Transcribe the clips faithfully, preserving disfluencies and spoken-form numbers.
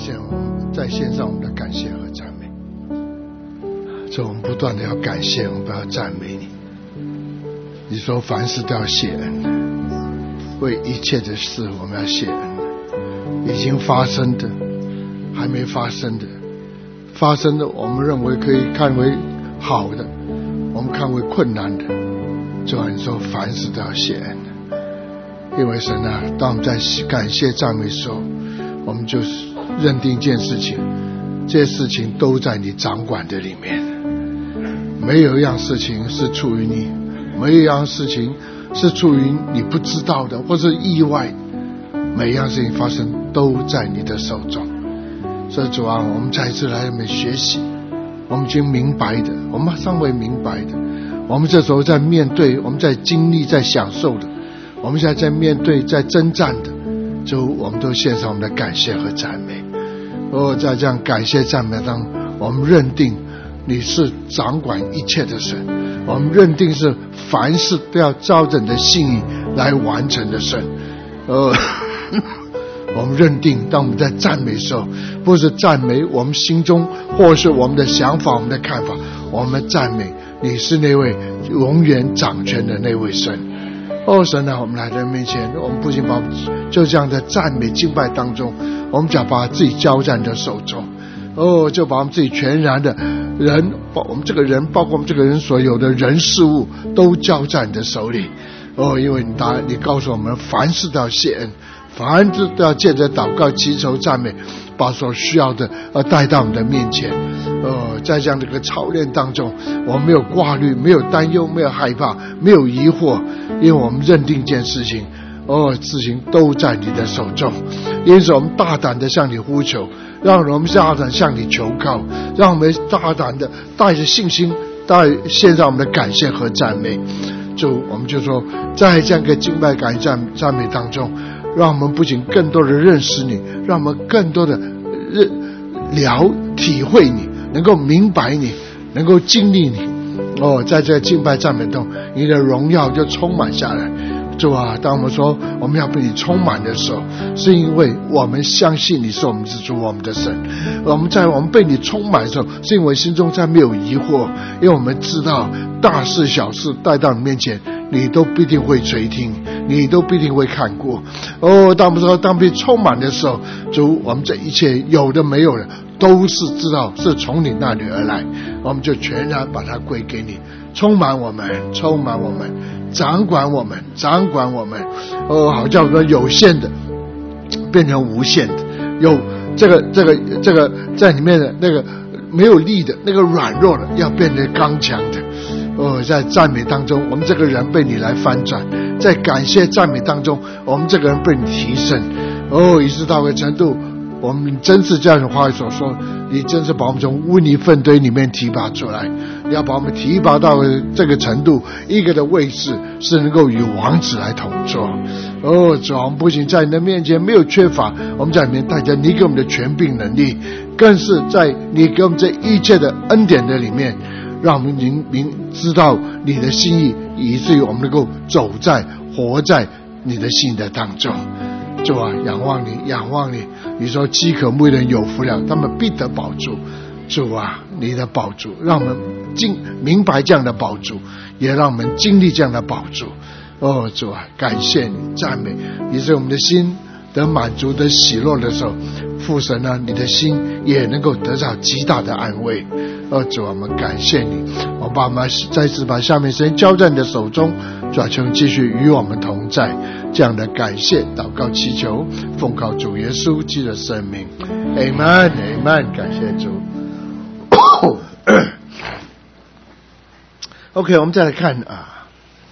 献我们在献上我们的感谢和赞美。所以我们不断的要感谢，我们不要赞美你。你说凡事都要谢恩，为一切的事我们要谢恩，已经发生的，还没发生的，发生的我们认为可以看为好的，我们看为困难的，就按说凡事都要谢恩。因为神啊，当我们在感谢赞美的时候，我们就认定一件事情，这些事情都在你掌管的里面，没有一样事情是出于你，没有一样事情是出于你不知道的或是意外，每一样事情发生都在你的手中。所以主啊，我们再一次来这边学习，我们已经明白的，我们尚未明白的，我们这时候在面对，我们在经历，在享受的，我们现在在面对，在征战的，就我们都献上我们的感谢和赞美。哦，在这样感谢赞美当中，我们认定你是掌管一切的神，我们认定是凡事都要照着你的心意来完成的神。呃，我们认定当我们在赞美的时候，不是赞美我们心中或是我们的想法，我们的看法，我们赞美你是那位永远掌权的那位神。哦，神啊，我们来到面前，我们不仅把就这样的赞美敬拜当中，我们想把自己交在你的手中。哦，就把我们自己全然的人，把我们这个人，包括我们这个人所有的人事物，都交在你的手里。哦，因为你答，你告诉我们，凡事都要谢恩，凡事都要借着祷告、祈求、赞美，把所需要的呃带到我们的面前。呃，在这样的一个操练当中，我们没有挂虑，没有担忧，没有害怕，没有疑惑，因为我们认定一件事情，哦，事情都在你的手中。因此，我们大胆的向你呼求，让我们大胆向你求告，让我们大胆的带着信心，带献上我们的感谢和赞美。就我们就说，在这样一个敬拜感赞赞美当中，让我们不仅更多的认识你，让我们更多的认了体会你，能够明白你，能够经历你。哦，在这个敬拜赞美中，你的荣耀就充满下来。主啊，当我们说我们要被你充满的时候，是因为我们相信你是我们之主，我们的神。我们在我们被你充满的时候，是因为心中再没有疑惑，因为我们知道大事小事带到你面前，你都必定会垂听，你都必定会看过。哦，当我们说当被充满的时候，主，我们这一切有的没有的，都是知道是从你那里而来，我们就全然把它归给你，充满我们，充满我们，掌管我们，掌管我们。哦，好叫说有限的变成无限的，有这个这个这个在里面的那个没有力的，那个软弱的要变成刚强的。哦，在赞美当中，我们这个人被你来翻转；在感谢赞美当中，我们这个人被你提升。哦，一直到个程度，我们真是这样的话所说，你真是把我们从污泥粪堆里面提拔出来，你要把我们提拔到这个程度，一个的位置是能够与王子来同坐。哦，主啊，我们不仅在你的面前没有缺乏，我们在里面带着你给我们的权柄能力，更是在你给我们这一切的恩典的里面，让我们明明知道你的心意，以至于我们能够走在活在你的心意的当中。主啊，仰望你，仰望你。你说饥渴慕义的人有福了，他们必得饱足。主啊，你的饱足，让我们经明白这样的饱足，也让我们经历这样的饱足。哦，主啊，感谢你，赞美你，使我们的心得满足得喜乐的时候，父神啊，你的心也能够得到极大的安慰。哦，主啊，我们感谢你，我把我们再次把下面时间交在你的手中，主啊，求你继续与我们同在。这样的感谢祷告祈求，奉靠主耶稣基督的圣名 Amen Amen。 感谢主。OK， 我们再来看啊，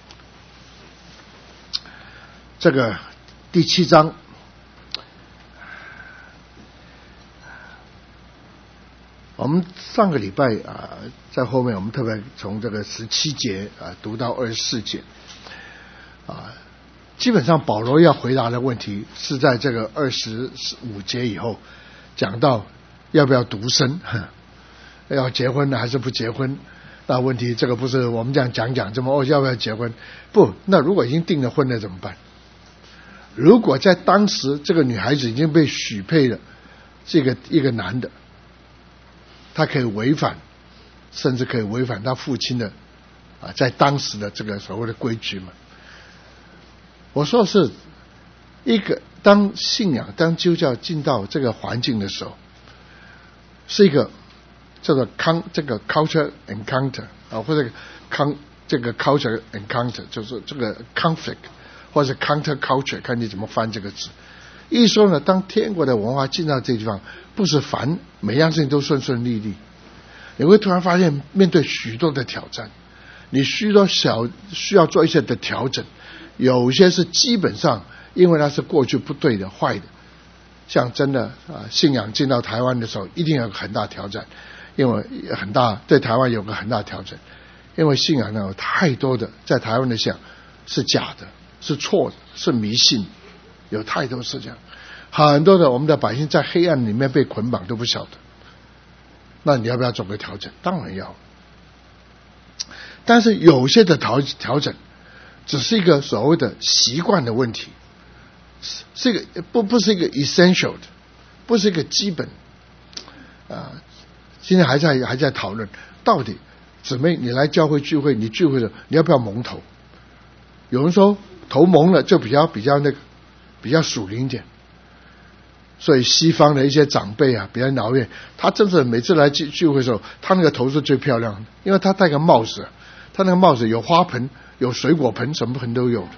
这个第七章。我们上个礼拜啊，在后面我们特别从这个十七节啊读到二十四节啊，基本上保罗要回答的问题是在这个二十五节以后，讲到要不要独身，要结婚还是不结婚。那问题这个不是我们这样讲讲这么哦要不要结婚，不，那如果已经订了婚了怎么办？如果在当时这个女孩子已经被许配了， 是一个一个男的，他可以违反，甚至可以违反他父亲的啊，在当时的这个所谓的规矩嘛。我说是一个当信仰、当基督教进到这个环境的时候，是一个叫做 con 这个 culture encounter 啊，或者 con 这个 culture encounter 就是这个 conflict 或者 counter culture， 看你怎么翻这个字。意思说呢，当天国的文化进到这地方，不是凡每样事情都顺顺利利，你会突然发现面对许多的挑战，你需要小需要做一些的调整，有些是基本上因为它是过去不对的坏的，像真的啊信仰进到台湾的时候，一定有很大挑战，因为很大对台湾有个很大挑战，因为信仰呢有太多的在台湾的信仰是假的，是错的，是迷信，有太多是这样，很多的我们的百姓在黑暗里面被捆绑都不晓得。那你要不要做个调整？当然要。但是有些的调调整只是一个所谓的习惯的问题，是一个不不是一个 essential 的，不是一个基本啊。现在还在还在讨论，到底姊妹你来教会聚会，你聚会了你要不要蒙头？有人说头蒙了就比较比较那个比较属灵一点，所以西方的一些长辈啊比较恼怨，他真是每次来聚聚会的时候，他那个头是最漂亮的，因为他戴个帽子，他那个帽子有花盆有水果盆，什么盆都有的。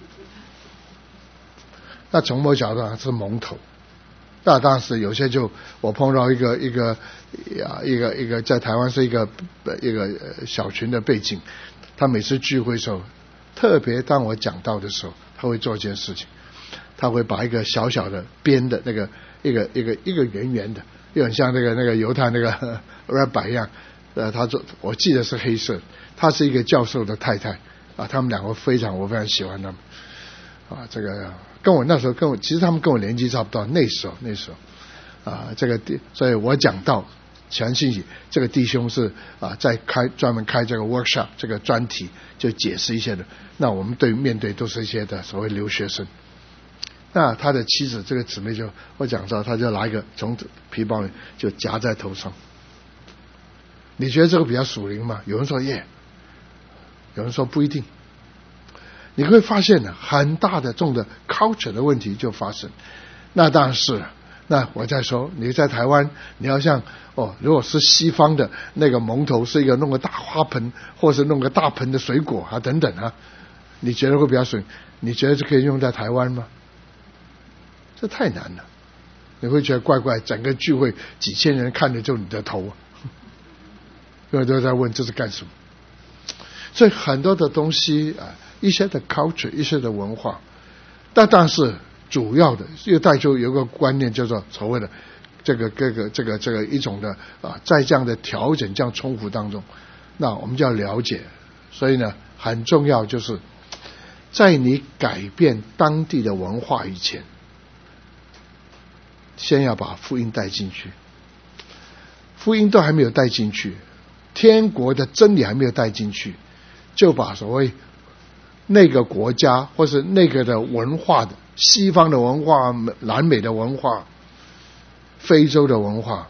那从某角度上是蒙头。那当时有些就我碰到一个一个一个一个在台湾是一个一个小群的背景，他每次聚会的时候，特别当我讲到的时候，他会做一件事情，他会把一个小小的编的那个一个一个一个圆圆的，有点像那个那个犹太那个 rabbi 一样，呃，他做我记得是黑色，他是一个教授的太太啊，他们两个非常我非常喜欢他们啊，这个跟我那时候跟我其实他们跟我年纪差不多，那时候那时候啊，这个所以我讲到全信息这个弟兄是啊在开专门开这个 workshop 这个专题，就解释一些的。那我们对面对都是一些的所谓留学生。那他的妻子这个姊妹就我讲到，他就拿一个从皮包里就夹在头上。你觉得这个比较属灵吗？有人说耶，有人说不一定。你会发现呢，很大的重的 culture 的问题就发生。那当然是，那我再说，你在台湾，你要像哦，如果是西方的那个蒙头是一个弄个大花盆，或是弄个大盆的水果啊等等啊，你觉得会比较水？你觉得这可以用在台湾吗？这太难了，你会觉得怪怪，整个聚会几千人看着就你的头，因为都在问这是干什么。所以很多的东西啊，一些的 culture， 一些的文化，但但是主要的又带出有个观念叫做所谓的这个这个这个这个一种的啊，在这样的调整这样冲突当中，那我们就要了解。所以呢，很重要就是在你改变当地的文化以前，先要把福音带进去。福音都还没有带进去，天国的真理还没有带进去，就把所谓那个国家或是那个的文化的西方的文化、南美的文化、非洲的文化，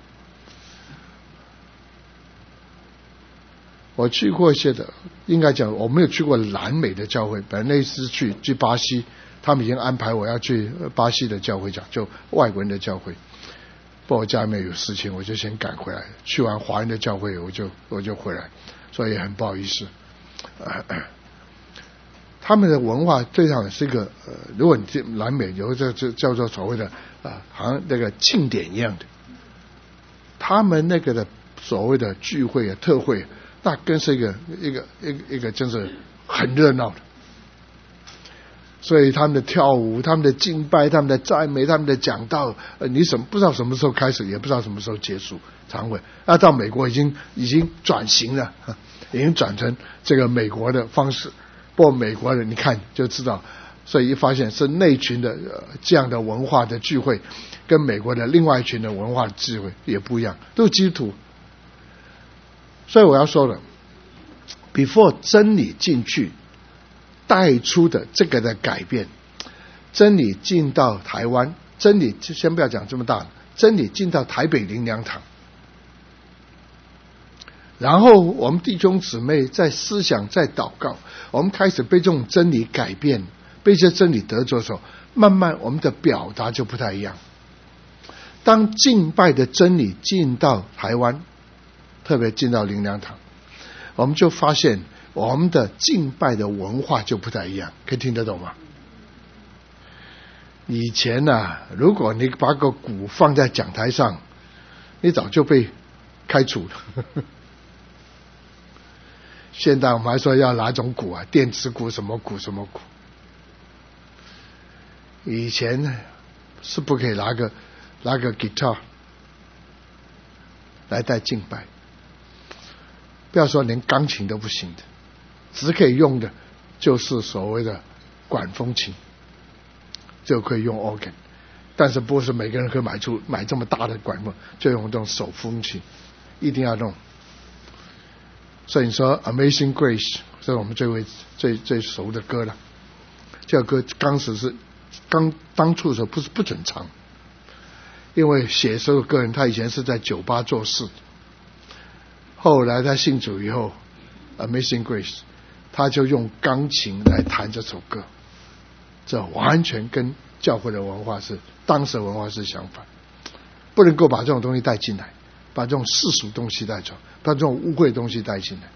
我去过一些的，应该讲我没有去过南美的教会，本来那次去去巴西，他们已经安排我要去巴西的教会讲，就外国人的教会。不过我家里面有事情，我就先赶回来。去完华人的教会，我就我就回来，所以很不好意思。呃他们的文化对上是一个呃，如果你去南美有这这叫做所谓的啊、呃，好像那个庆典一样的，他们那个的所谓的聚会啊、特会，那更是一个一个一个一个真是很热闹的。所以他们的跳舞、他们的敬拜、他们的赞美、他们的讲道，呃，你什么不知道什么时候开始，也不知道什么时候结束。常会那到美国已经已经转型了，已经转成这个美国的方式。不过美国人你看就知道，所以一发现是那群的、呃、这样的文化的聚会，跟美国的另外一群的文化的聚会也不一样，都是基督徒。所以我要说了 ，before 真理进去带出的这个的改变，真理进到台湾，真理先不要讲这么大， 真理进到台北灵粮堂，然后我们弟兄姊妹在思想在祷告，我们开始被这种真理改变，被这真理得着的时候，慢慢我们的表达就不太一样。当敬拜的真理进到台湾，特别进到灵粮堂，我们就发现我们的敬拜的文化就不太一样。可以听得懂吗？以前啊，如果你把个鼓放在讲台上，你早就被开除了。现在我们还说要哪种鼓啊，电子鼓什么鼓什么鼓。以前是不可以拿个拿个 guitar 来带敬拜，不要说连钢琴都不行的，只可以用的就是所谓的管风琴，就可以用 organ， 但是不是每个人可以买出买这么大的管风，就用这种手风琴，一定要弄。所以你说 Amazing Grace 是我们最为最最熟的歌了，这个歌当时是刚当初的时候不是不准唱，因为写这个歌人他以前是在酒吧做事，后来他信主以后 Amazing Grace 他就用钢琴来弹这首歌，这完全跟教会的文化是当时的文化是相反，不能够把这种东西带进来，把这种世俗东西带走，把这种污秽东西带进来。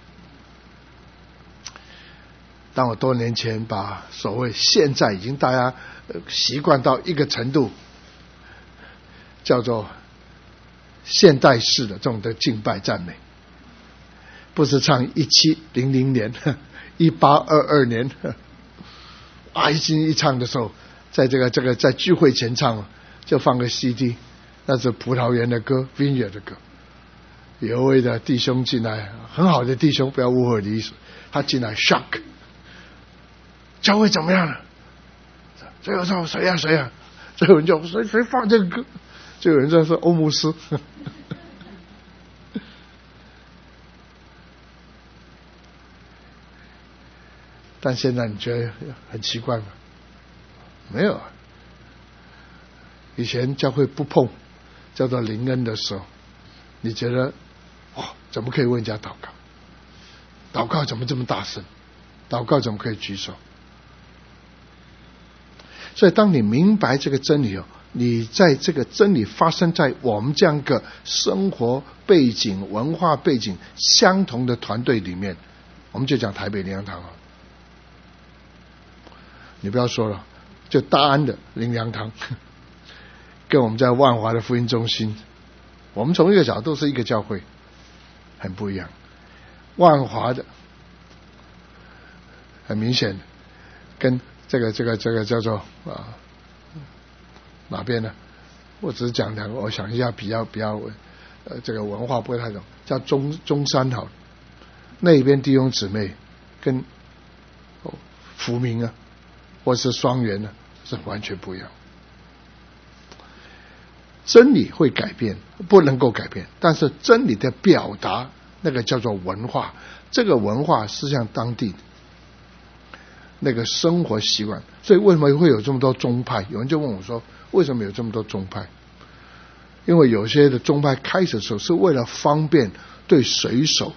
当我多年前把所谓现在已经大家习惯到一个程度，叫做现代式的这种的敬拜赞美，不是唱一七零零年、一八二二年，啊，一进一唱的时候，在这个这个在聚会前唱，就放个 C D， 那是葡萄园的歌 ，Vineyard 的歌。有位的弟兄进来，很好的弟兄，不要误会我的意思，他进来 shock， 教会怎么样了？最后说谁呀谁呀？最后人就谁谁放这个歌？就有人在说欧姆斯。但现在你觉得很奇怪吗？没有啊，以前教会不碰叫做灵恩的时候，你觉得哇，怎么可以为人家祷告？祷告怎么这么大声？祷告怎么可以举手？所以当你明白这个真理，你在这个真理发生在我们这样一个生活背景文化背景相同的团队里面，我们就讲台北灵粮堂，你不要说了，就大安的灵粮堂跟我们在万华的福音中心，我们从一个角度是一个教会，很不一样。万华的很明显跟这个这个这个叫做啊哪边呢？我只是讲两个，我想一下比较比较呃这个文化不会太懂，叫中中山好，那边弟兄姊妹跟哦福明啊或是双元呢是完全不一样。真理会改变，不能够改变，但是真理的表达那个叫做文化，这个文化是像当地的那个生活习惯。所以为什么会有这么多宗派？有人就问我说为什么有这么多宗派？因为有些的宗派开始的时候是为了方便对水手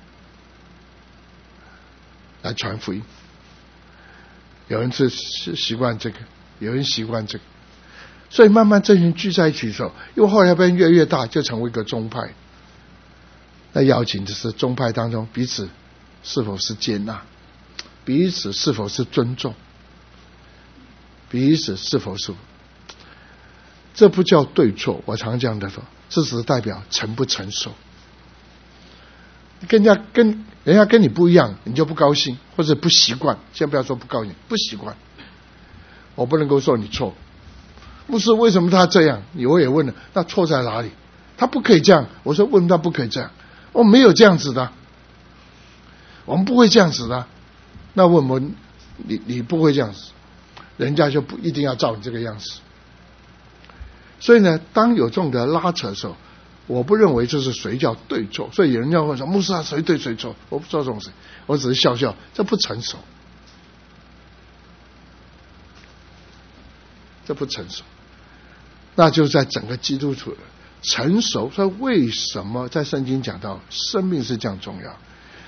来传福音，有人是习惯这个，有人习惯这个，所以慢慢这群聚在一起的时候，因为后来变越来越大，就成为一个宗派。那要紧的是宗派当中彼此是否是接纳，彼此是否是尊重，彼此是否是，这不叫对错，我常讲的说，这只是代表成不成熟。跟人家跟人家跟你不一样，你就不高兴或者不习惯，先不要说不高兴，不习惯，我不能够说你错。牧师为什么他这样？我也问了，那错在哪里？他不可以这样。我说为什么他不可以这样？我没有这样子的，我们不会这样子的。那问我们，你你不会这样子，人家就不一定要照你这个样子。所以呢，当有这种的拉扯的时候，我不认为这是谁叫对错。所以有人要问说牧师啊，谁对谁错？我不知道这种事，我只是笑笑，这不成熟，这不成熟。 那就在整个基督徒成熟。说为什么在圣经讲到生命是这样重要？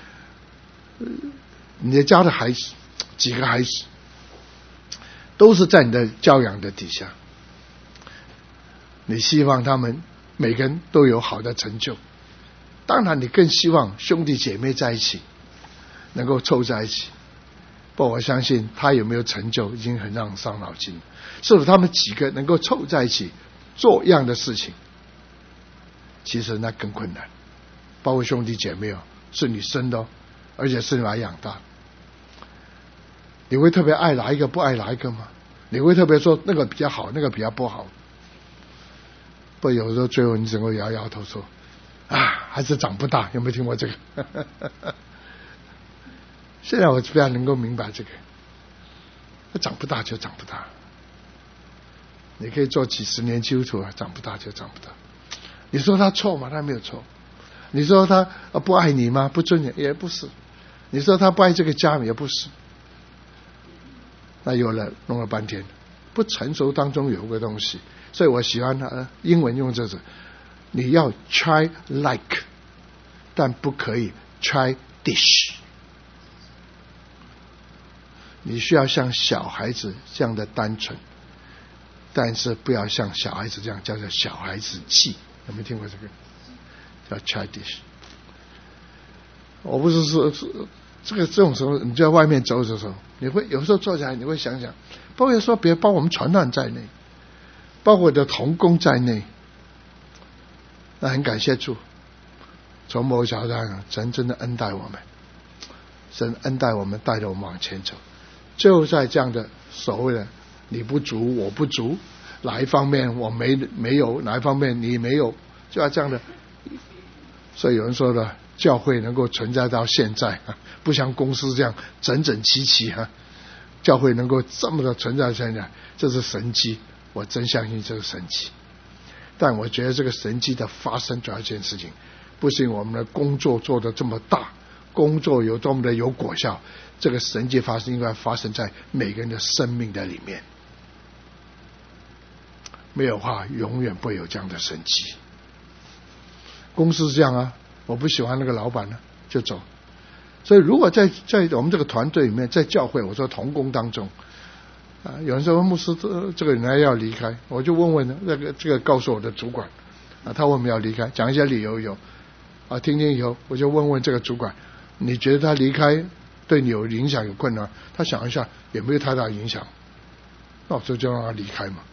你的家的孩子，几个孩子都是在你的教养的底下，你希望他们每个人都有好的成就，当然你更希望兄弟姐妹在一起能够凑在一起。不过我相信他有没有成就已经很让人伤脑筋了，是否他们几个能够凑在一起做一样的事情，其实那更困难。包括兄弟姐妹哦，是你生的哦，而且是你把他养大。你会特别爱哪一个不爱哪一个吗？你会特别说那个比较好那个比较不好？不，有时候最后你只能够摇摇头说啊，还是长不大。有没有听过这个？现在我比较能够明白这个，长不大就长不大。你可以做几十年基督徒啊，长不大就长不大。你说他错吗？他没有错。你说他不爱你吗？不尊你也不是。你说他不爱这个家也不是。那有了弄了半天，不成熟当中有个东西，所以我喜欢他英文用这个，你要 try like， 但不可以 try dish。你需要像小孩子这样的单纯，但是不要像小孩子这样叫做小孩子气。有没有听过这个？叫 try dish。我不是说这个这种时候，你就在外面走的时候，你会有时候坐下来，你会想想，包括说别包括我们传道人在内，包括我的同工在内，那很感谢主，从某角度上神真的恩待我们，神恩待我们，带着我们往前走。就在这样的所谓的你不足我不足，哪一方面我没没有，哪一方面你没有，就要这样的。所以有人说的，教会能够存在到现在，不像公司这样整整齐齐哈，教会能够这么的存在现在，这是神迹，我真相信这是神迹。但我觉得这个神迹的发生主要一件事情，不是因为我们的工作做得这么大，工作有多么的有果效，这个神迹发生应该发生在每个人的生命的里面，没有话永远不会有这样的神迹。公司是这样啊，我不喜欢那个老板呢，就走。所以如果在在我们这个团队里面，在教会，我说同工当中啊，有人说牧师这这个人要离开，我就问问那个这个告诉我的主管啊，他为什么要离开，讲一些理由有啊，听听以后我就问问这个主管，你觉得他离开对你有影响有困难？他想一下也没有太大影响，那我就就让他离开嘛。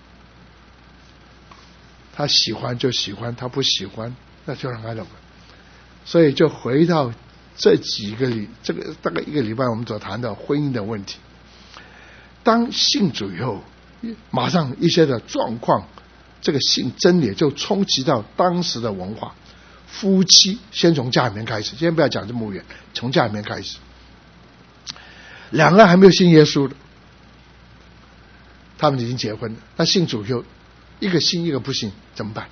他喜欢就喜欢，他不喜欢那就让他走。所以就回到这几个礼，这个大概一个礼拜我们所谈到婚姻的问题。当信主以后，马上一些的状况，这个信真理就冲击到当时的文化。夫妻先从家里面开始，先不要讲这么远，从家里面开始。两个人还没有信耶稣的，他们已经结婚了，那信主以后，一个信一个不信，怎么办？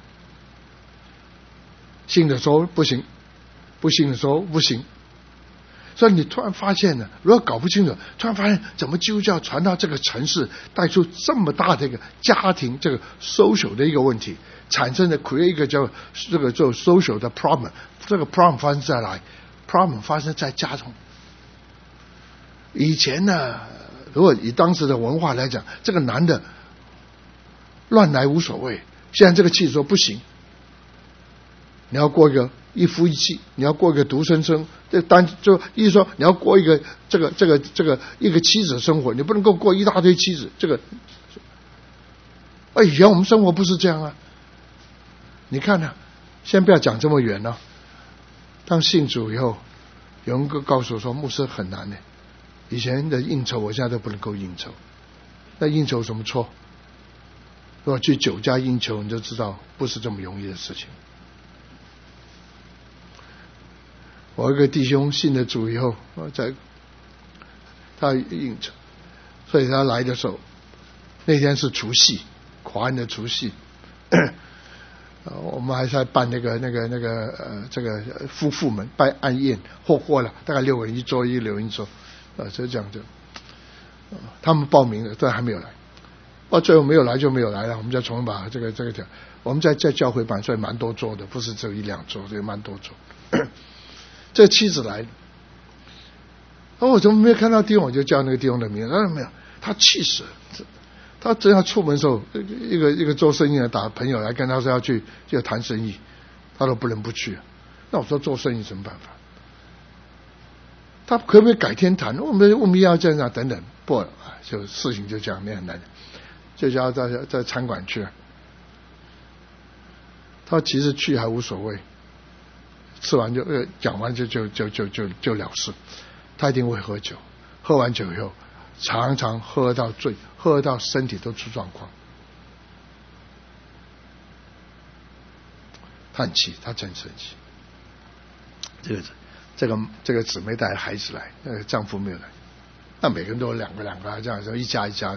信的时候不行，不信的时候不行。所以你突然发现呢，如果搞不清楚，突然发现怎么基督教传到这个城市，带出这么大的一个家庭这个 social 的一个问题，产生的 create 一个叫这个做 social 的 problem。这个 problem 发生在哪里？ problem 发生在家中。以前呢，如果以当时的文化来讲，这个男的乱来无所谓，现在这个妻子说不行，你要过一个一夫一妻，你要过一个独身生，这单就意思说你要过一个这个这个这个一个妻子生活，你不能够过一大堆妻子。这个，哎，以前我们生活不是这样啊。你看呢、啊，先不要讲这么远了、啊。当信主以后，有人告诉我说，牧师很难呢。以前的应酬，我现在都不能够应酬。那应酬什么错？如果去酒家应酬，你就知道不是这么容易的事情。我一个弟兄信了主以后，在他应酬，所以他来的时候，那天是除夕，华人的除夕，我们还在办那个那个那个呃这个夫妇们办暗宴，霍霍了，大概六个人一桌，一六人一桌，呃，就这样子。他们报名了，但还没有来。 哦，最后没有来就没有来了，我们就重新把这个这个讲。我们在在教会版所以蛮多桌的，不是只有一两桌，这个蛮多桌。这个妻子来了，哦，我怎么没有看到弟兄？我就叫那个弟兄的名字，啊，没有，他气死了。他正要出门的时候，一个一个做生意的打朋友来跟他说要去要谈生意，他都不能不去。那我说做生意什么办法？他可不可以改天谈？我们我们要这样等等，不，就事情就这样，没很难。就叫他在在餐馆去。他其实去还无所谓，吃完就呃讲完就就就就就就了事。他一定会喝酒，喝完酒以后常常喝到醉，喝到身体都出状况。他很气，他真生气。这个这个这个姊妹带孩子来，那个丈夫没有来，那每个人都有两个两个这样说，一家一家的。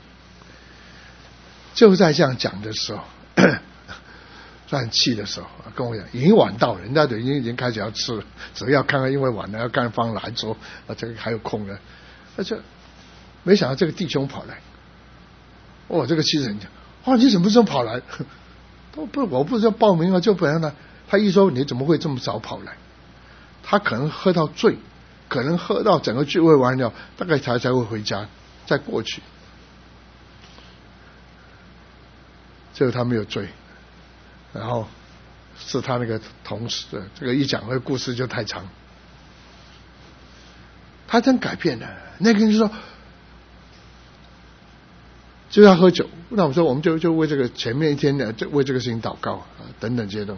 就在这样讲的时候，很气的时候，跟我讲已经晚到了，人家都已经已经开始要吃了，只要看看因为晚了要干放来说啊，这个还有空呢。而且没想到这个弟兄跑来，哦，这个妻子人讲，哦，你怎么这么跑来？都不，我不是要报名啊，就不然呢。他一说你怎么会这么早跑来？他可能喝到醉，可能喝到整个聚会完了，大概才才会回家，再过去。结果他没有醉，然后是他那个同事，这个一讲这个故事就太长。他真改变了，那个人就说就要喝酒。那我说我们就就为这个前面一天呢，就为这个事情祷告啊，等等阶段。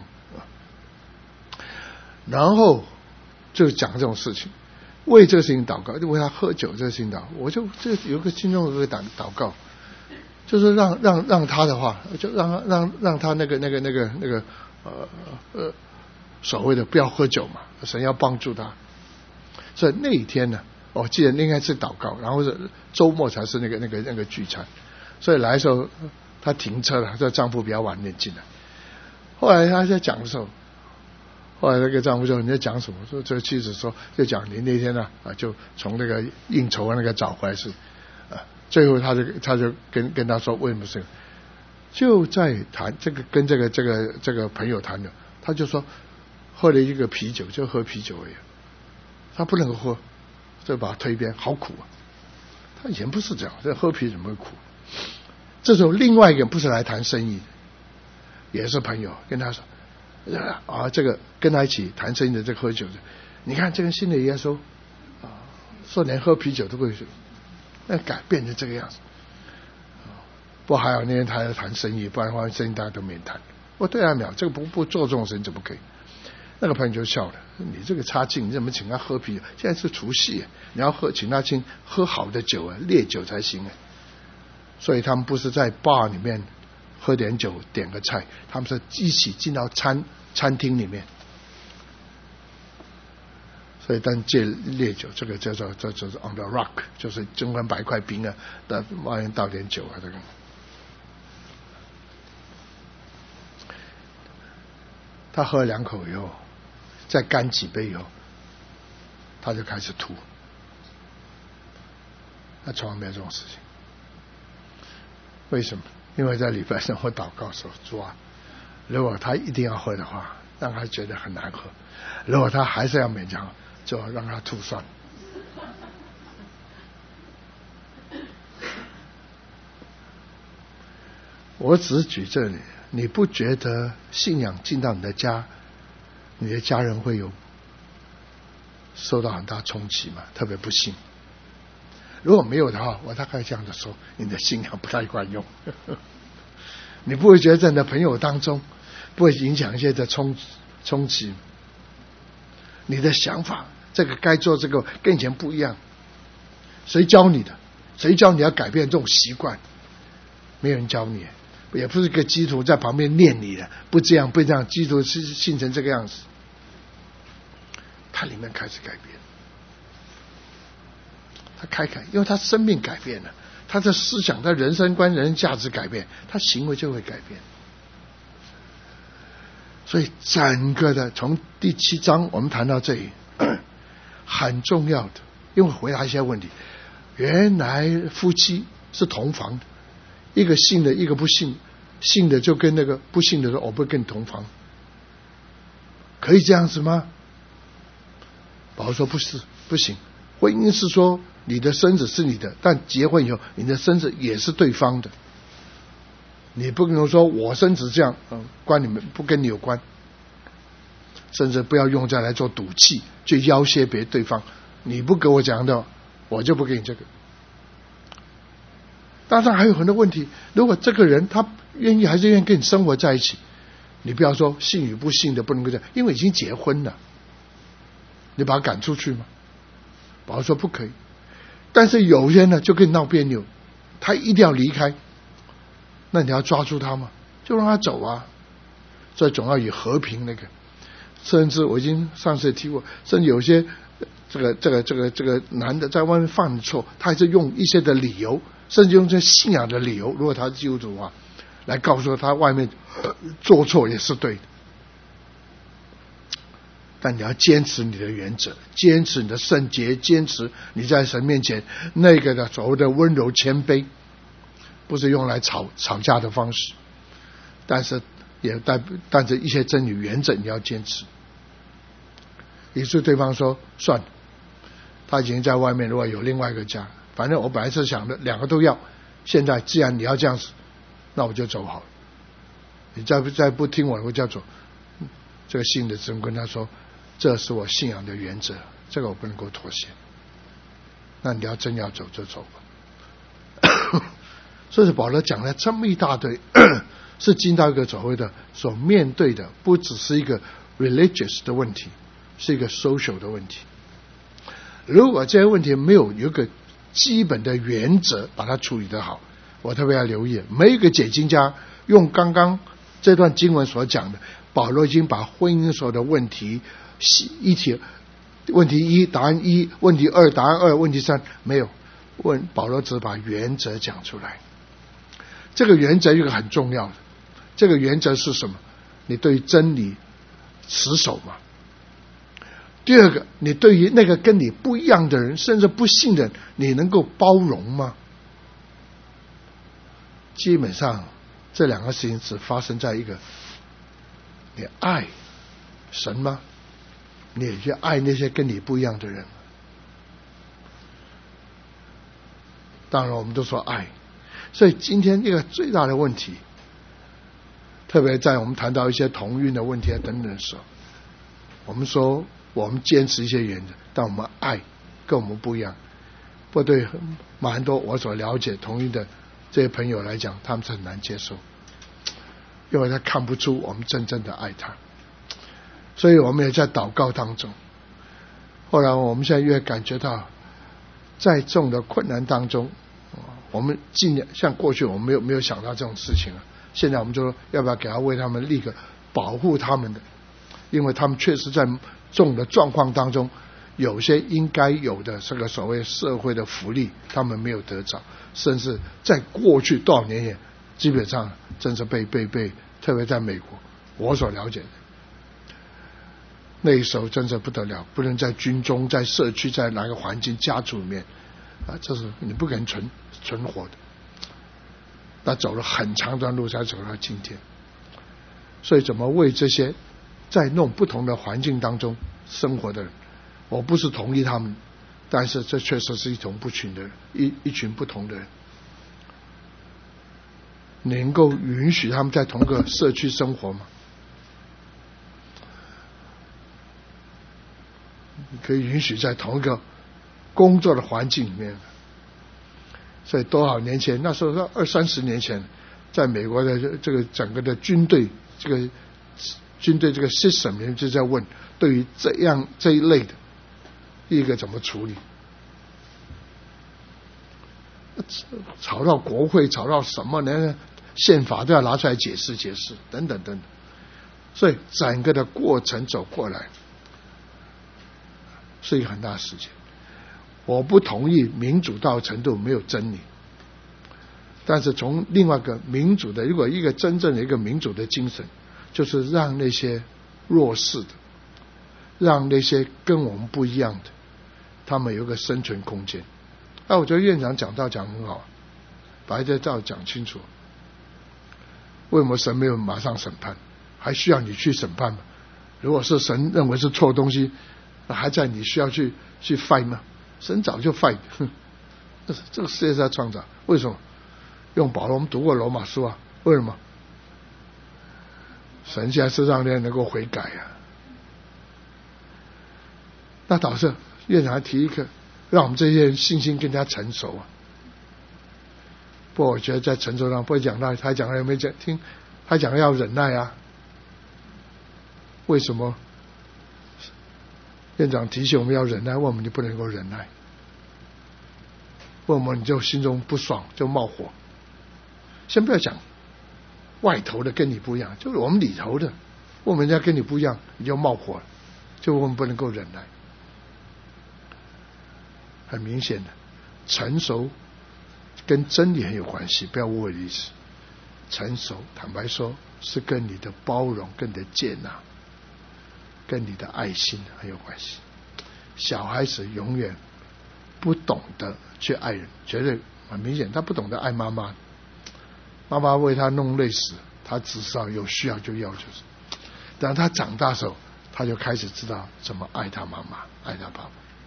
然后就讲这种事情，为这个事情祷告，就为他喝酒这个事情祷告。我就这有个心中有个祷祷告，就是让让让他的话，就让让让他那个那个那个那个呃呃所谓的不要喝酒嘛，神要帮助他。所以那一天呢，我记得应该是祷告，然后是周末才是那个那个那个聚餐。所以来的时候他停车了，这丈夫比较晚点进来。后来他在讲的时候。后来那个丈夫说：“你在讲什么？”说这个妻子说：“就讲你那天呢啊，就从那个应酬那个找回来是啊。”最后他就他就跟跟他说为什么是？就在谈这个跟这个这个这个朋友谈的，他就说喝了一个啤酒，就喝啤酒而已，他不能喝，就把他推边，好苦啊！他以前不是这样，这喝啤酒怎么会苦？这时候另外一个人不是来谈生意的，也是朋友，跟他说。啊，这个跟他一起谈生意的这个喝酒的，你看这个新的耶稣啊，说连喝啤酒都会，那改变成这个样子。不还好那天他要谈生意，不然的话生意大家都没谈。我对他讲，这个不不做这种事情怎么可以？那个朋友就笑了，你这个差劲，你怎么请他喝啤酒？现在是除夕，你要喝请他请喝好的酒啊，烈酒才行啊。所以他们不是在 bar 里面。喝点酒，点个菜，他们是一起进到餐餐厅里面，所以当借烈酒，这个叫做这就是 on the rock， 就是中间摆一块冰啊，到外面倒点酒啊，这个。他喝了两口以后，再干几杯以后，他就开始吐。他从来没有这种事情，为什么？因为在礼拜三我祷告的时候，主啊，如果他一定要喝的话，让他觉得很难喝；如果他还是要勉强，就让他吐算了。我只是举这里，你不觉得信仰进到你的家，你的家人会有受到很大冲击吗？特别不幸。如果没有的话，我大概这样的说，你的信仰不太管用。你不会觉得在你的朋友当中不会影响一些的冲冲击？你的想法，这个该做这个跟以前不一样，谁教你的？谁教你要改变这种习惯？没有人教你，也不是一个基督徒在旁边念你的，不这样不这样，基督徒是信成这个样子，他里面开始改变。他开开，因为他生命改变了，他的思想、他人生观、人生价值改变，他行为就会改变。所以整个的从第七章我们谈到这里，很重要的，因为回答一些问题。原来夫妻是同房的， 一个信的，一个不信，信的就跟那个不信的说，我不跟你同房，可以这样子吗？保罗说不是，不行。婚姻是说你的身子是你的，但结婚以后你的身子也是对方的。你不能说我身子这样，嗯，关你们不跟你有关，甚至不要用这来做赌气，去要挟别对方。你不给我讲的，我就不给你这个。当然还有很多问题，如果这个人他愿意还是愿意跟你生活在一起，你不要说信与不信的不能够这样，因为已经结婚了，你把他赶出去吗？保罗说不可以。但是有些人呢就跟你闹别扭，他一定要离开，那你要抓住他吗？就让他走啊。所以总要以和平那个，甚至我已经上次也提过，甚至有些这个这个这个这个男的在外面犯错，他还是用一些的理由，甚至用这信仰的理由，如果他是基督徒的话，来告诉他外面做错也是对的。但你要坚持你的原则，坚持你的圣洁，坚持你在神面前那个的所谓的温柔谦卑，不是用来吵吵架的方式，但是也带带着一些真理原则你要坚持。于是对方说算了，他已经在外面如果有另外一个家，反正我本来是想的两个都要，现在既然你要这样子，那我就走好了。你再不再不听我，我就要走。这个信的人跟他说，这是我信仰的原则，这个我不能够妥协。那你要真要走就走吧。所以保罗讲了这么一大堆，是进到一个所谓的所面对的不只是一个 religious 的问题，是一个 social 的问题。如果这些问题没有有一个基本的原则把它处理得好，我特别要留意，没有一个解经家用刚刚这段经文所讲的，保罗已经把婚姻所有的问题一题，问题一答案一，问题二答案二，问题三没有问，保罗只把原则讲出来。这个原则有一个很重要的，这个原则是什么？你对真理持守吗？第二个，你对于那个跟你不一样的人，甚至不信的人，你能够包容吗？基本上这两个事情只发生在一个，你爱神吗？你也去爱那些跟你不一样的人。当然我们都说爱，所以今天一个最大的问题，特别在我们谈到一些同运的问题啊等等的时候，我们说我们坚持一些原则，但我们爱跟我们不一样。不对蛮多我所了解同运的这些朋友来讲，他们是很难接受，因为他看不出我们真正的爱他。所以我们也在祷告当中，后来我们现在越感觉到在众的困难当中，我们尽量像过去我们没有没有想到这种事情啊，现在我们就说要不要给他为他们立个保护他们的，因为他们确实在众的状况当中，有些应该有的这个所谓社会的福利他们没有得着，甚至在过去多少年也基本上真是被被被特别在美国我所了解的那时候真是不得了，不能在军中在社区在哪个环境家族里面啊，这是你不可能存存活的。那走了很长段路才走到今天，所以怎么为这些在那种不同的环境当中生活的人，我不是同意他们，但是这确实是一种不群的人，一一群不同的人，能够允许他们在同个社区生活吗？可以允许在同一个工作的环境里面。所以多少年前，那时候二三十年前，在美国的这个整个的军队，这个军队这个 system 里面就在问，对于这样这一类的一个怎么处理？吵到国会，吵到什么呢？宪法都要拿出来解释解释，等等等等。所以整个的过程走过来，是一个很大的事情。我不同意民主到程度没有真理，但是从另外一个民主的，如果一个真正的一个民主的精神，就是让那些弱势的，让那些跟我们不一样的，他们有一个生存空间。那我觉得院长讲到讲很好， 把这道讲清楚。为什么神没有马上审判？还需要你去审判吗？如果是神认为是错的东西，那还在你需要去去 fight 吗？神早就 fight。这这个世界是他创造，为什么？用保罗，我们读过罗马书啊，为什么？神现在是让人能够悔改啊。那导致院长还提一个，让我们这些人信心更加成熟啊。不过我觉得在成熟上不会讲到，他讲了有没有讲听？他讲要忍耐啊。为什么院长提醒我们要忍耐？为什么你不能够忍耐？为什么你就心中不爽就冒火？先不要讲外头的跟你不一样，就是我们里头的，我们人家跟你不一样，你就冒火了，就我们不能够忍耐。很明显的，成熟跟真理很有关系，不要误会的意思。成熟，坦白说，是跟你的包容、跟你的接纳、跟你的爱心很有关系。小孩子永远不懂得去爱人，绝对很明显，他不懂得爱妈妈。妈妈为他弄累死，他只知道有需要就要，就是。等他长大的时候，他就开始知道怎么爱他妈妈，爱他爸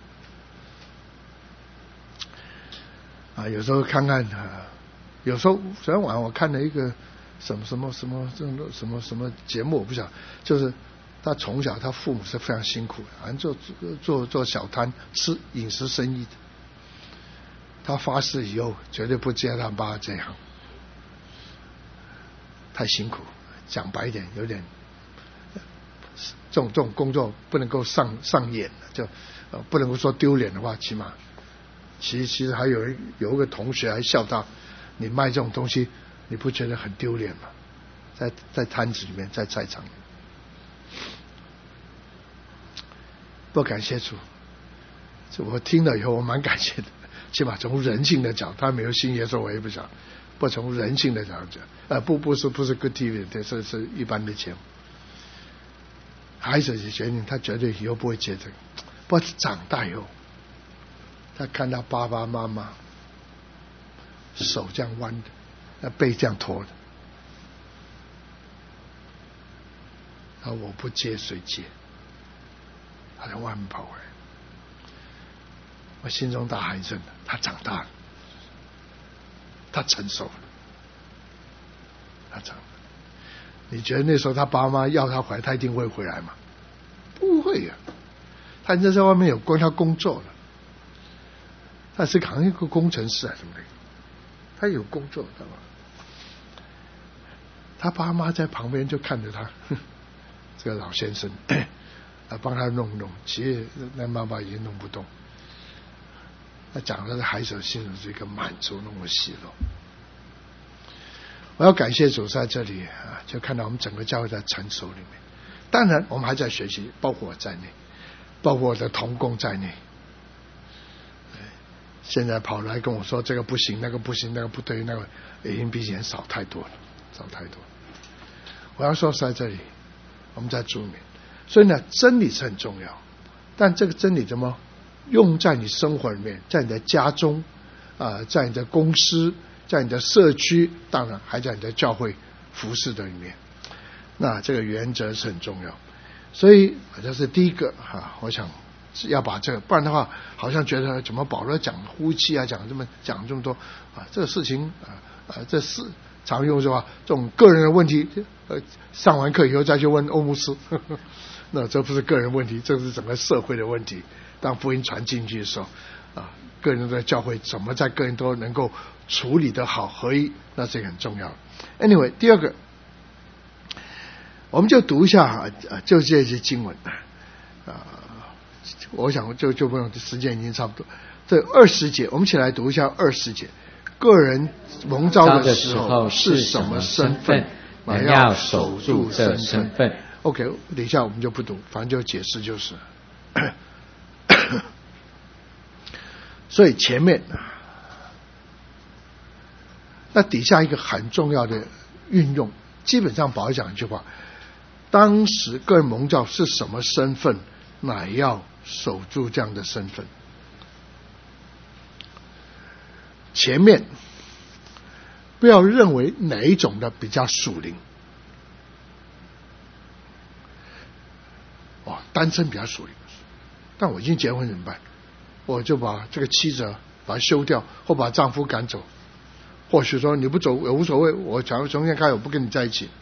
爸。啊，有时候看看啊，有时候昨天晚上我看了一个什么什么什么什么什么什么节目，我不晓得，就是他从小他父母是非常辛苦的，好像做做做小摊吃饮食生意的。他发誓以后绝对不接他爸这行，太辛苦。讲白一点，有点这种这种工作不能够上上演，就呃不能够说丢脸的话，起码其实其实还有有一个同学还笑他，你卖这种东西，你不觉得很丢脸吗？在在摊子里面，在菜场里面，不感谢主，这我听了以后我蛮感谢的。起码从人性的角度，他没有信耶稣，我也不想。不从人性的角度讲，呃，不不是不是 good T V， 这是是一般的节目。孩子就决定，他绝对以后不会接这个。不过长大以后，他看到爸爸妈妈手这样弯的，那背这样驼的，他我不接谁接？他在外面跑回来。我心中大喊一声：他长大了，他成熟了，他长了。你觉得那时候他爸妈要他回来，他一定会回来吗？不会呀、啊，他已经在外面有关他工作了，他是好像一个工程师还是什么的，他有工作，知道吗？他爸妈在旁边就看着他，这个老先生啊，帮他弄弄，其实那妈妈已经弄不动。他讲的是孩子的心中是一个满足，那么喜乐。我要感谢主在这里啊，就看到我们整个教会在成熟里面。当然，我们还在学习，包括我在内，包括我的同工在内。现在跑来跟我说这个不行，那个不行，那个不对，那个已经比以前少太多了，少太多。我要说是在这里，我们在主里面，所以呢，真理是很重要，但这个真理怎么用在你生活里面，在你的家中啊、呃，在你的公司，在你的社区，当然还在你的教会服事的里面，那这个原则是很重要。所以这是第一个哈、啊，我想要把这个，不然的话，好像觉得怎么保罗讲夫妻啊，讲这么讲这么多啊，这个事情啊啊，这是常用是吧？这种个人的问题，呃，上完课以后再去问欧姆斯，呵呵，那这不是个人问题，这是整个社会的问题。当福音传进去的时候，啊，个人的教会怎么在个人都能够处理得好合一，那这个很重要。Anyway， 第二个，我们就读一下啊，就这些经文啊，我想就就不用，时间已经差不多。这二十节，我们一起来读一下二十节。个人蒙召的时候是什么身份， 人要守住这身份。 OK， 等一下我们就不读，反正就解释就是。所以前面那底下一个很重要的运用，基本上保罗讲一句话：当时个人蒙召是什么身份，乃要守住这样的身份。前面不要认为哪一种的比较属灵。哦，单身比较属灵，但我已经结婚怎么办？我就把这个妻子把它休掉，或把丈夫赶走。或许说你不走也无所谓，我假如从现在开始我不跟你在一起。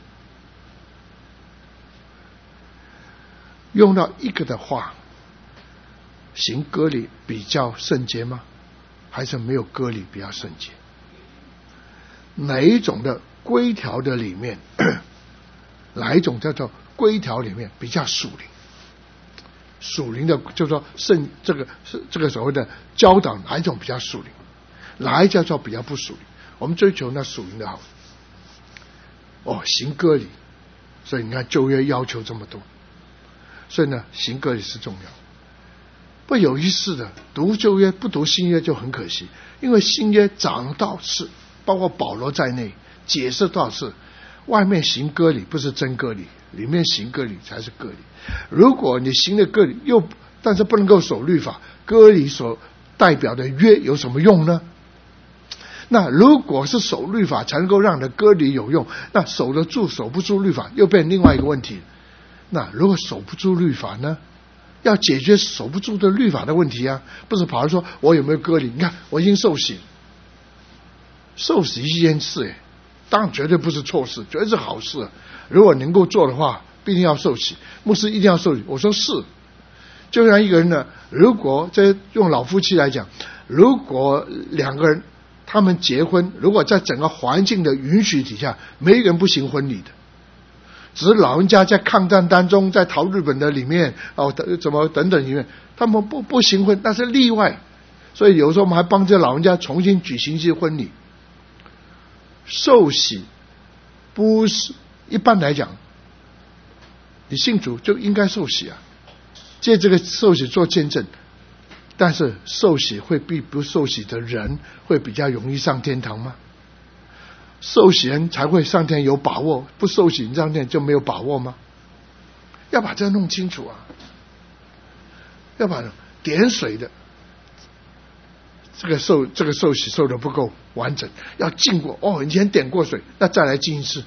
用到一个的话，行割礼比较圣洁吗？还是没有割礼比较圣洁？哪一种的规条的里面，哪一种叫做规条里面比较属灵？属灵的就是说圣这个是这个所谓的教导，哪一种比较属灵？哪一叫做比较不属灵？我们追求那属灵的好。哦，行割礼，所以你看旧约要求这么多。所以呢，行割礼是重要。不有意思的，读旧约不读新约就很可惜，因为新约讲到是，包括保罗在内解释到是，外面行割礼不是真割礼，里面行割礼才是割礼。如果你行的割礼又但是不能够守律法，割礼所代表的约有什么用呢？那如果是守律法才能够让你的割礼有用，那守得住守不住律法又变另外一个问题。那如果守不住律法呢？要解决守不住的律法的问题啊，不是跑来说我有没有割礼？你看我已经受洗，受洗一件事，哎，当然绝对不是错事，绝对是好事。如果能够做的话，必定要受洗。牧师一定要受洗，我说是。就像一个人呢，如果这用老夫妻来讲，如果两个人他们结婚，如果在整个环境的允许底下，没一个人不行婚礼的。只是老人家在抗战当中，在逃日本的里面哦，怎么等等里面，他们不不行婚，那是例外。所以有时候我们还帮这老人家重新举行一些婚礼。受洗不是一般来讲，你信主就应该受洗啊，借这个受洗做见证。但是受洗会比不受洗的人会比较容易上天堂吗？受洗人才会上天有把握，不受洗上天就没有把握吗？要把这个弄清楚啊！要把点水的这个受这个受洗受的不够完整，要浸过哦，以前点过水，那再来浸一次。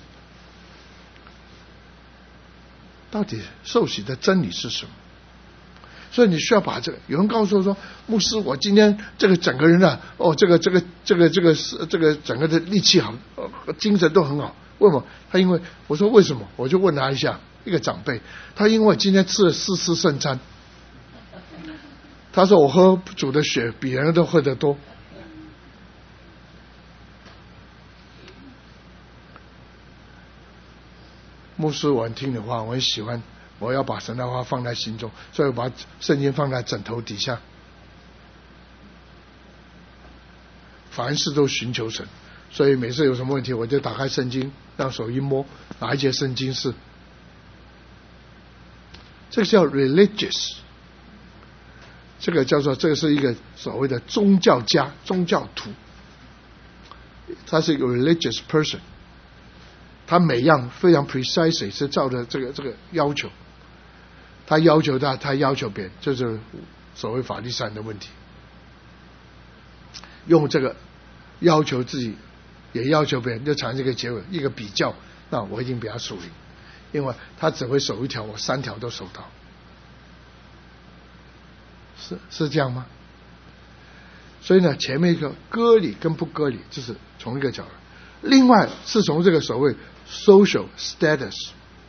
到底受洗的真理是什么？所以你需要把这个。有人告诉我说，牧师，我今天这个整个人啊，哦，这个这个这个这个是这个整个的力气好，呃，精神都很好。为什么？他因为我说为什么？我就问他一下，一个长辈，他因为今天吃了四次圣餐，他说我喝主的血比人都喝得多。牧师，我很听你话，我很喜欢。我要把神的话放在心中，所以我把圣经放在枕头底下，凡事都寻求神。所以每次有什么问题，我就打开圣经，让手一摸，哪一节圣经是？这个叫 religious， 这个叫做这个是一个所谓的宗教家、宗教徒，他是一个 religious person， 他每样非常 precisely 是照着这个这个要求。他要求他，他要求别人，这就是所谓法律上的问题。用这个要求自己，也要求别人，就产生这个结果，一个比较。那我一定比他属灵，因为他只会守一条，我三条都守到，是是这样吗？所以呢，前面一个割礼跟不割礼，就是从一个角度；另外是从这个所谓 social status。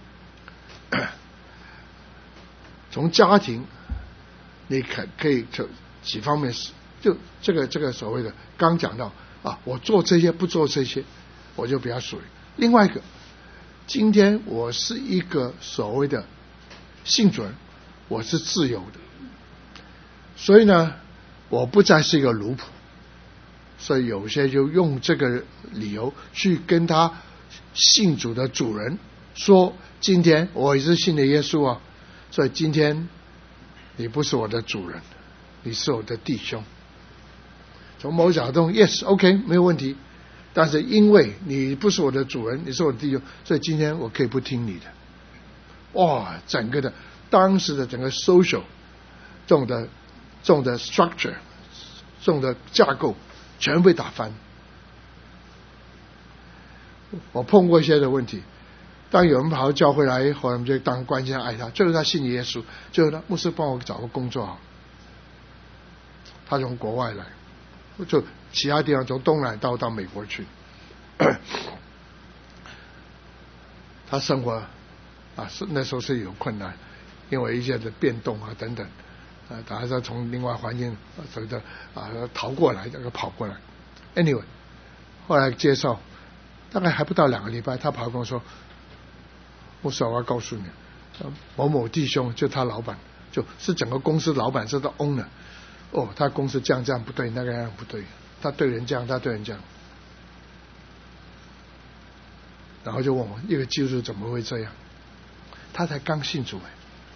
从家庭，你可可以从几方面，就这个这个所谓的刚讲到啊，我做这些不做这些，我就比较属于。另外一个，今天我是一个所谓的信主人，我是自由的，所以呢，我不再是一个奴仆，所以有些就用这个理由去跟他信主的主人说，今天我也是信的耶稣啊。所以今天你不是我的主人，你是我的弟兄。从某角度 yes OK 没有问题，但是因为你不是我的主人，你是我的弟兄，所以今天我可以不听你的。哇，整个的当时的整个 social 这种的这种的 structure 这种的架构全被打翻。 我碰过一些的问题。当有人跑到教会来，后来我们就当关心爱他，最后他信耶稣，最后他牧师帮我找个工作好。他从国外来，就其他地方从东南到到美国去，他生活啊是那时候是有困难，因为一些的变动啊等等，啊，他是从另外环境所以的啊逃过来，这个跑过来。Anyway， 后来介绍，大概还不到两个礼拜，他跑跟我说。牧师，我要告诉你，某某弟兄就他老板，就是整个公司老板，是他 owner。哦，他公司这样这样不对，那个样不对，他对人这样，他对人这样。然后就问我，一个基督徒怎么会这样？他才刚信主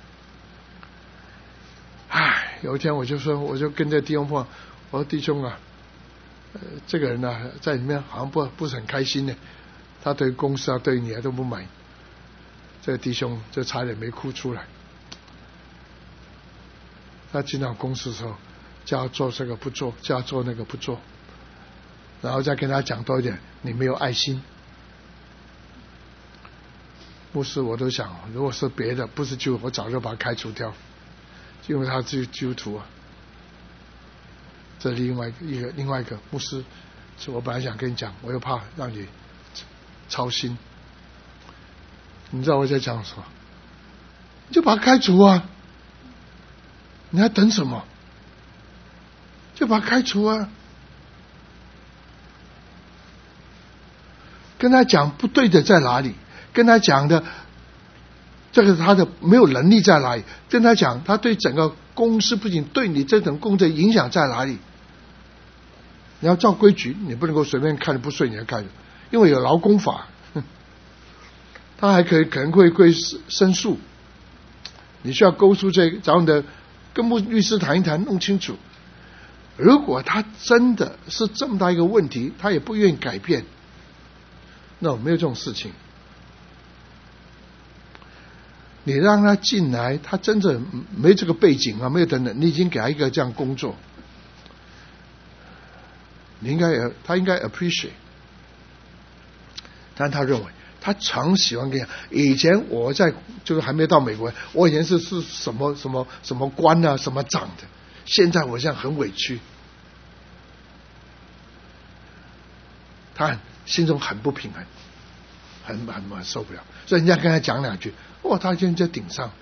哎。唉，有一天我就说，我就跟这弟兄说，我说弟兄啊，呃，这个人呢、啊，在里面好像不不是很开心呢，他对公司啊，对你啊都不满意。这个弟兄就差点没哭出来。他进到公司的时候，叫他做这个不做，叫他做那个不做，然后再跟他讲多一点，你没有爱心。牧师，我都想，如果是别的，不是基督徒，我早就把他开除掉，因为他是基督徒啊。这另外一个另外一个牧师，是我本来想跟你讲，我又怕让你操心。你知道我在讲什么？你就把他开除啊！你还等什么？就把他开除啊！跟他讲不对的在哪里？跟他讲的这个他的没有能力在哪里？跟他讲他对整个公司不仅对你这种工作影响在哪里？你要照规矩，你不能够随便看着不顺眼看着，因为有劳工法。他还可以可能会会申诉，你需要勾出这个，找你的跟律师谈一谈，弄清楚。如果他真的是这么大一个问题，他也不愿意改变，那没有这种事情。你让他进来，他真的没这个背景啊，没有等等，你已经给他一个这样工作，你应该他应该 appreciate， 但他认为。他常喜欢跟你讲，以前我在就是还没到美国，我以前是是什么什么什么官啊，什么长的，现在我现在很委屈，他心中很不平衡，很很很受不了，所以人家跟他讲两句，哇，他现在在顶上，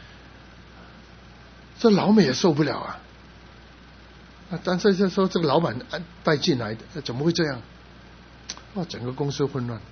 这老美也受不了啊。但是这时候这个老板带进来的，怎么会这样？哇，整个公司混乱。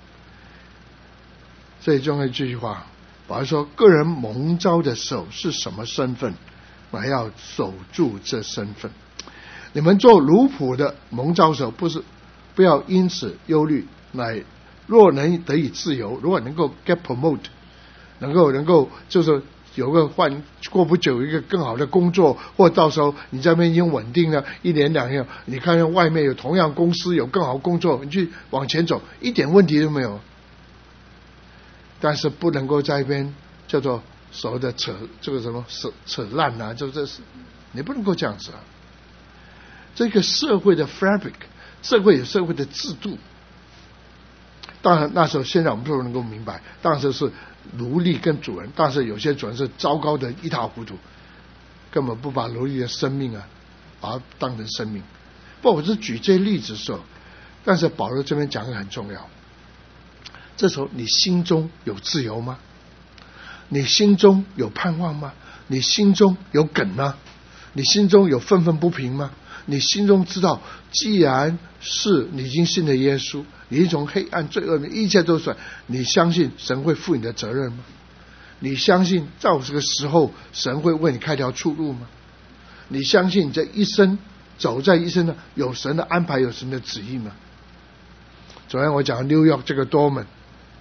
最重要一句话，保罗说：“个人蒙召的时候是什么身份，我要守住这身份。你们做奴仆的蒙召时候，不是不要因此忧虑，乃若能得以自由，如果能够 get promote， 能够能够就是有个换过不久一个更好的工作，或到时候你这边已经稳定了一年两年，你看看外面有同样公司有更好工作，你去往前走，一点问题都没有。”但是不能够在一边叫做所谓的扯这个什么扯扯烂啊，就这是你不能够这样子啊。这个社会的 fabric， 社会有社会的制度。当然那时候现在我们不能够明白，当时是奴隶跟主人，但是有些主人是糟糕的一塌糊涂，根本不把奴隶的生命啊把它当成生命。不，我是举这些例子的时候，但是保罗这边讲的很重要。这时候你心中有自由吗？你心中有盼望吗？你心中有梗吗？你心中有愤愤不平吗？你心中知道，既然是你已经信了耶稣，你从黑暗罪恶里一切都算，你相信神会负你的责任吗？你相信到这个时候神会为你开条出路吗？你相信你这一生走在一生呢，有神的安排，有神的旨意吗？昨天我讲 New York 这个多门，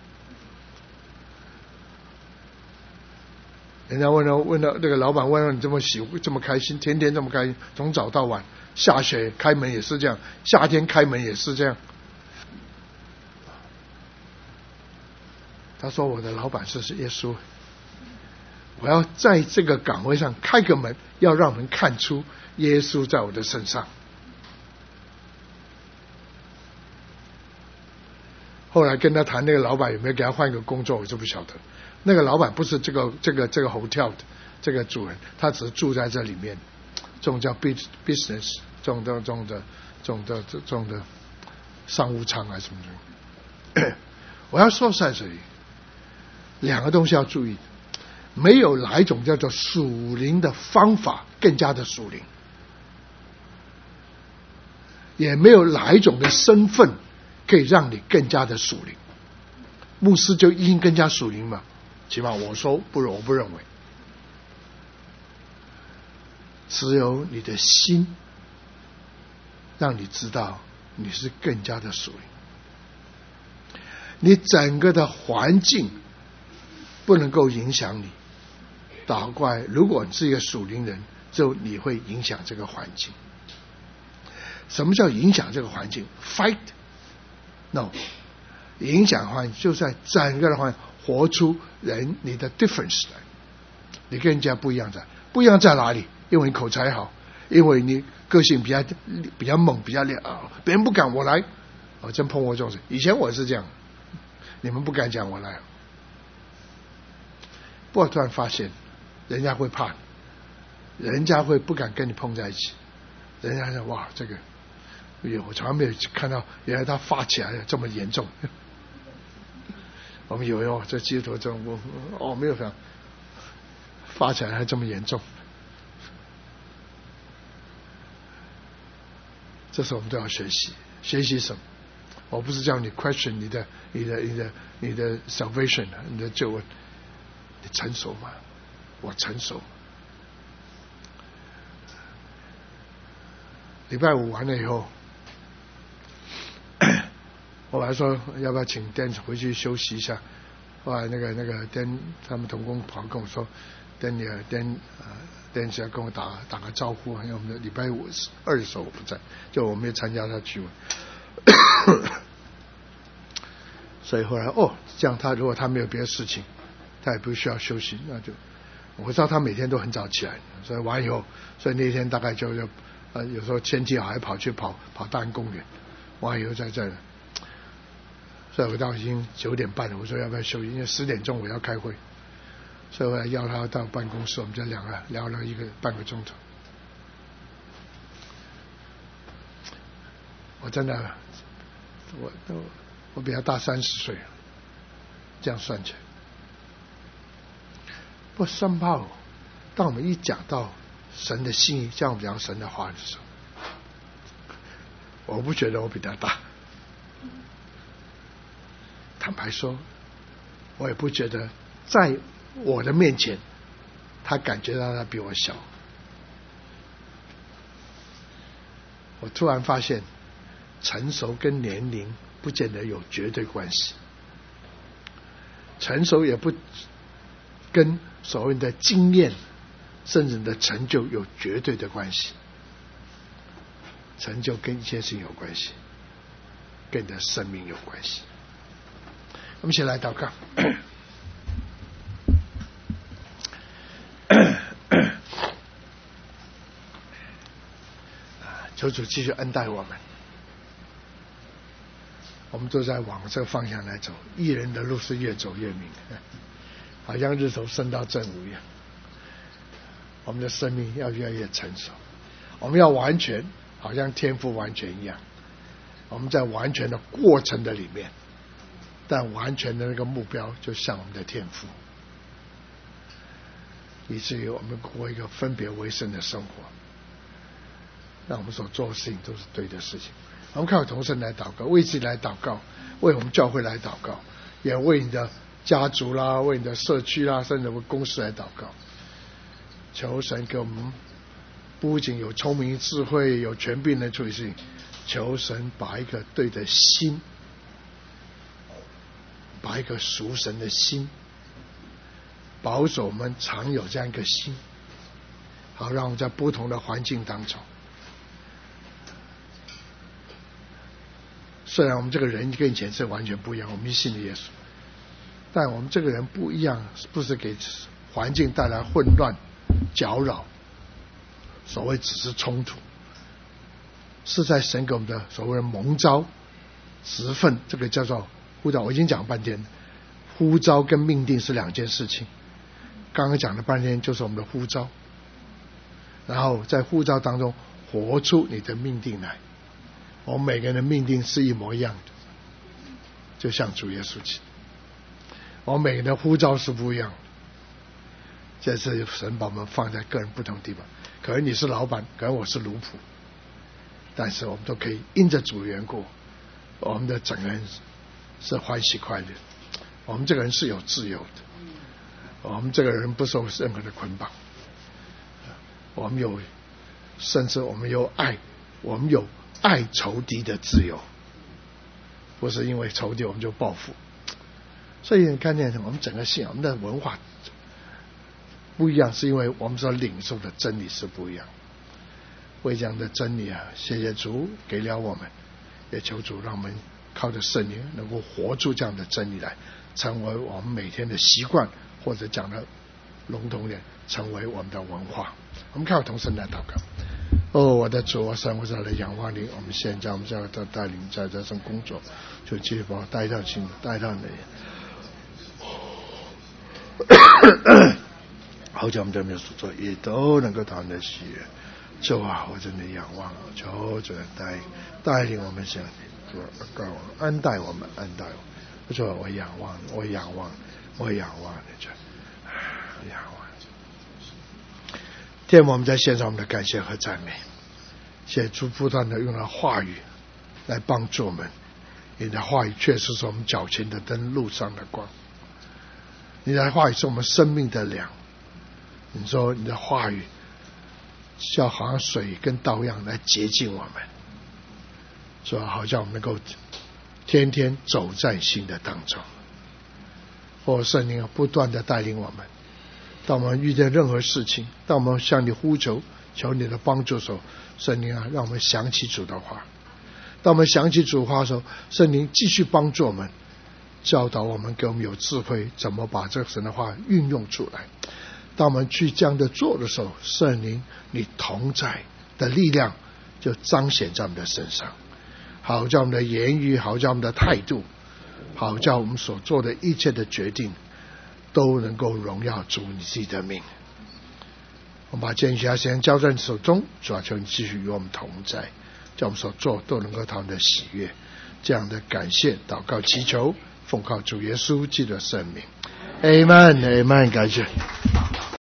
人家问到问到那个老板问到你这么喜这么开心，天天这么开心，从早到晚，下雪开门也是这样，夏天开门也是这样。他说我的老板是是耶稣，我要在这个岗位上开个门，要让人看出耶稣在我的身上。 后来跟他谈，那个老板有没有给他换一个工作，我就不晓得。那个老板不是这个这个这个 hotel 的这个主人，他只是住在这里面。这种叫 business， 这种的这种的这种的这种的商务舱啊什么的。我要说在这里，两个东西要注意，没有哪一种叫做属灵的方法更加的属灵，也没有哪一种的身份可以让你更加的属灵。牧师就一定更加属灵吗？起码我说不，我不认为。只有你的心让你知道你是更加的属灵，你整个的环境不能够影响你。倒过来，如果你是一个属灵人，就你会影响这个环境。什么叫影响这个环境 ？Fight no， 影响环境就在整个的环境活出人你的 difference 来，你跟人家不一样的，不一样在哪里？因为你口才好，因为你个性比较比较猛，比较烈啊，别人不敢我来。我、哦、真碰过这种事，以前我是这样，你们不敢讲我来。不过突然发现，人家会怕你，人家会不敢跟你碰在一起。人家说哇，这个，哎呦，我从来没有看到，原来他发起来这么严重。我们以为哦，这基督徒这种我哦没有想发起来还这么严重。这是我们都要学习，学习什么？我不是叫你 question 你的、你的、你的、你的 salvation， 你的救恩，你成熟吗？我成熟。礼拜五完了以后，我还说要不要请 Dan 回去休息一下。后来那个那个 Dan 他们同工跑跟我说 ，Dan 也 Dan 呃。Dan 要跟我打打个招呼，因为我们的礼拜五二的时候我不在，就我没有参加他聚会，所以后来哦，这样他如果他没有别的事情，他也不需要休息，那就我知道他每天都很早起来，所以完以后，所以那天大概就就呃有时候天气好还跑去跑跑大安公园，完以后在这儿，所以我到已经九点半了，我说要不要休息，因为十点钟我要开会。所以我要他到办公室，我们就两个聊了一个半个钟头。我真的，我我比他大三十岁，这样算起来。不过somehow，当我们一讲到神的心意，这样讲神的话的时候，我不觉得我比他大。坦白说，我也不觉得在我的面前他感觉到他比我小。我突然发现成熟跟年龄不见得有绝对关系，成熟也不跟所谓的经验甚至你的成就有绝对的关系。成就跟一些事情有关系，跟你的生命有关系。我们一起来祷告。求主继续恩待我们，我们都在往这个方向来走。义人的路是越走越明，好像日头升到正午一样。我们的生命要越来越成熟，我们要完全，好像天父完全一样。我们在完全的过程的里面，但完全的那个目标就像我们的天父，以至于我们过一个分别为圣的生活，让我们所做的事情都是对的事情。我们靠同声来祷告，为自己来祷告，为我们教会来祷告，也为你的家族啦，为你的社区啦，甚至为公司来祷告。求神给我们不仅有聪明智慧有权柄的处理事情，求神把一个对的心，把一个属神的心保守我们常有这样一个心，好让我们在不同的环境当中，虽然我们这个人跟以前是完全不一样，我们信了耶稣，但我们这个人不一样，不是给环境带来混乱搅扰，所谓只是冲突，是在神给我们的所谓的蒙召职分，这个叫做呼召我已经讲半天了，呼召跟命定是两件事情。刚刚讲了半天就是我们的呼召，然后在呼召当中活出你的命定来。我们每个人的命定是一模一样的，就像主耶稣基督。我们每个人的呼召是不一样的，这是神把我们放在个人不同地方。可能你是老板，可能我是奴仆，但是我们都可以因着主缘故，我们的整个人是欢喜快乐。我们这个人是有自由的，我们这个人不受任何的捆绑，我们有，甚至我们有爱，我们有爱仇敌的自由，不是因为仇敌我们就报复。所以你看见我们整个信仰，我们的文化不一样，是因为我们所领受的真理是不一样。为这样的真理啊，谢谢主给了我们，也求主让我们靠着圣灵能够活出这样的真理来，成为我们每天的习惯，或者讲的笼统点，成为我们的文化。我们看我同声来祷告。哦，我的主，我神，我来仰望你。我们现在我们这样的带领在这上工作，就继续把我带到清，带到你。好叫我们这边所做也都能够讨你的喜悦。主啊，我真的仰望，求主带带领我们向你，主告我安待我们，安待我。主啊，我仰望，我仰望，我仰望你，主仰望。天父，我们在献上我们的感谢和赞美，谢主不断的用了话语来帮助我们，你的话语确实是我们脚前的灯，路上的光。你的话语是我们生命的粮。你说你的话语像好像水跟刀一样来洁净我们，说好像我们能够天天走在新的当中。哦，圣灵不断的带领我们，当我们遇见任何事情，当我们向你呼求求你的帮助的时候，圣灵啊，让我们想起主的话。当我们想起主的话的时候，圣灵继续帮助我们，教导我们，给我们有智慧，怎么把这个神的话运用出来。当我们去这样的做的时候，圣灵你同在的力量就彰显在我们的身上，好叫我们的言语，好叫我们的态度，好叫我们所做的一切的决定都能够荣耀主你自己的名。我们把这些时间交在你手中，主要求你继续与我们同在，叫我们所做都能够讨你的喜悦。这样的感谢祷告祈求，奉靠主耶稣基督的圣名， Amen Amen。 感谢。